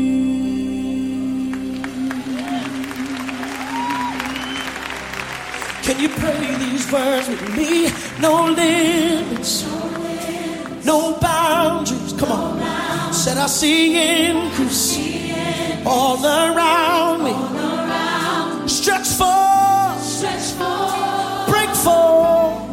Can you pray these words with me? No limits, no boundaries. Come on. Said I see increase all around me. Stretch forth, break forth,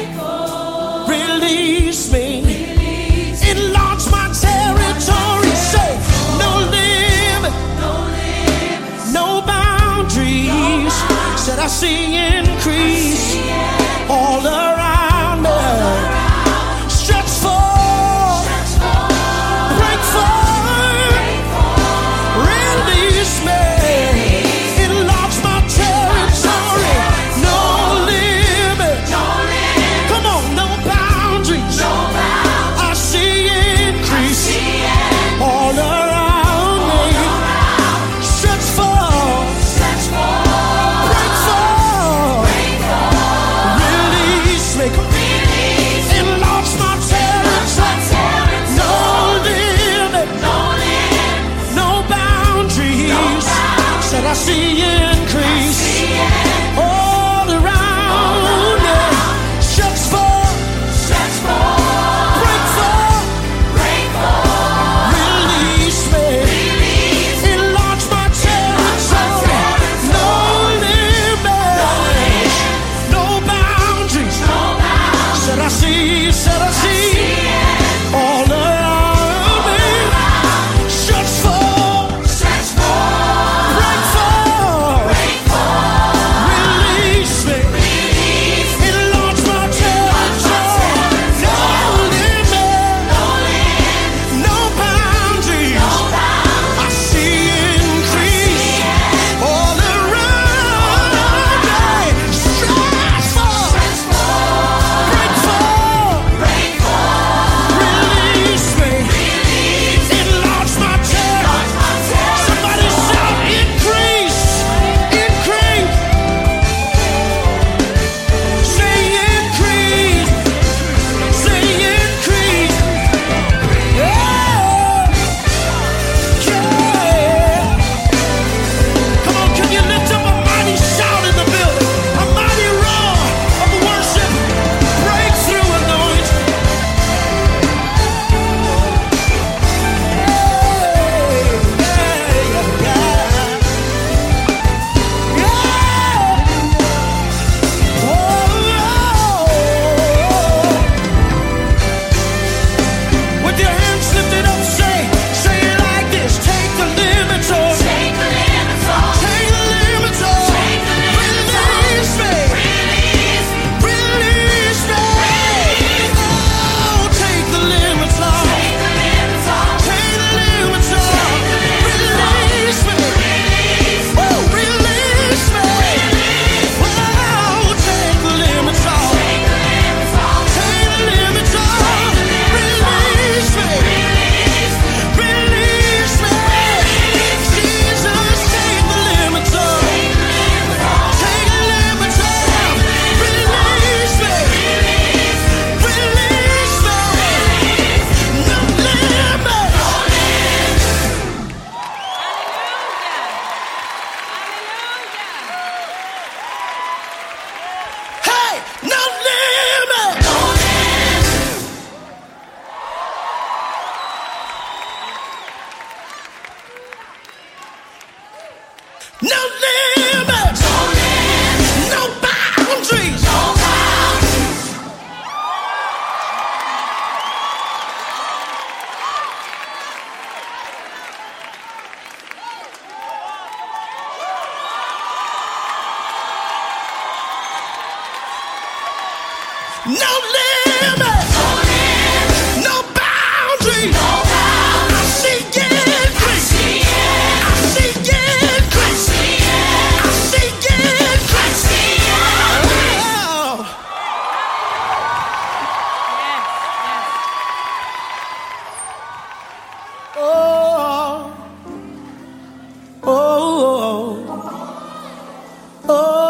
release me, enlarge my territory. Say no limit, no boundaries. Said I see increase all around me. Stretch forth, break forth, release me, enlarge my territory. No limit, come on, no boundaries. I see increase all around me. Stretch forth, break forth, No limit, no boundary. I see increase. I see increase. I see increase. Oh. Oh. Oh.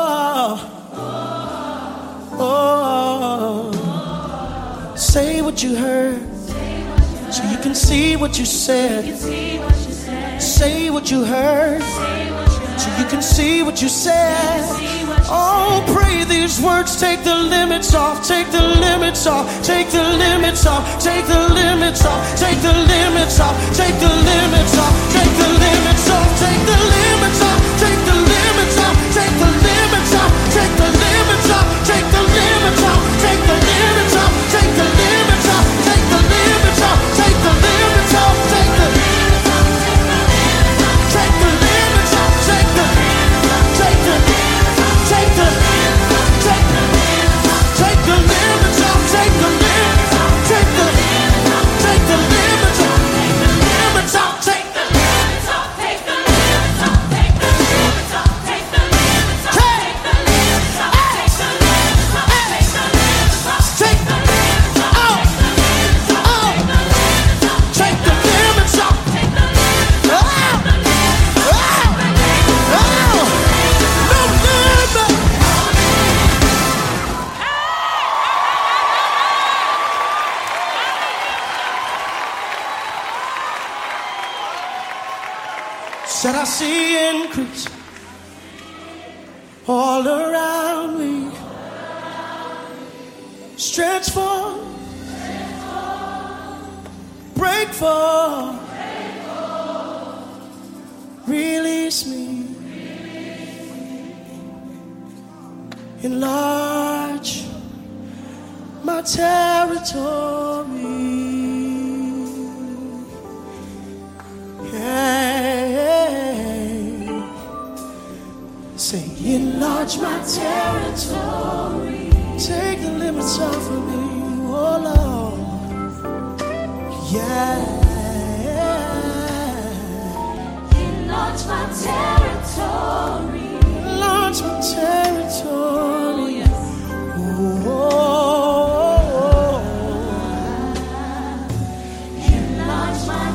Oh. Oh. Say what you heard, so you can see what you said. Say what you heard, so you can see what you said. Oh, pray these words, take the limits off, take the limits off, take the limits off, take the limits off, take the limits off, take the limits off, take the limits off, take the limits off, take the limits off, take the limits off, take the limits off, take the limits off, take the limits off, take the limits off, take the limits off, take the limits off, take the limits off, take the limits off, take the take the take the take the take the limits off, take the limits off, take the take the limits off, limits off, take the limits off, take the limits off, take the limits off, take the limits off, take the limits off, take the limits off, take the limits off, take the limits off, said I see increase all around me. Stretch forth, break forth, release me, enlarge my territory. Say, enlarge my territory. Take the limits off of me, oh Lord. Yeah. Enlarge my territory. Enlarge my territory. Oh, oh, oh. Enlarge my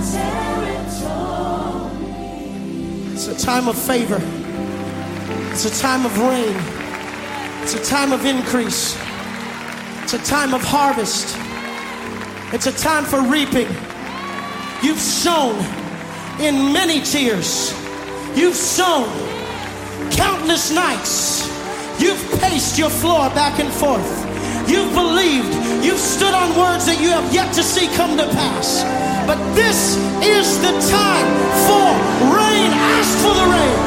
territory. It's a time of favor. It's a time of rain. It's a time of increase. It's a time of harvest. It's a time for reaping. You've sown in many tears. You've sown countless nights. You've paced your floor back and forth. You've believed. You've stood on words that you have yet to see come to pass. But this is the time for rain. Ask for the rain.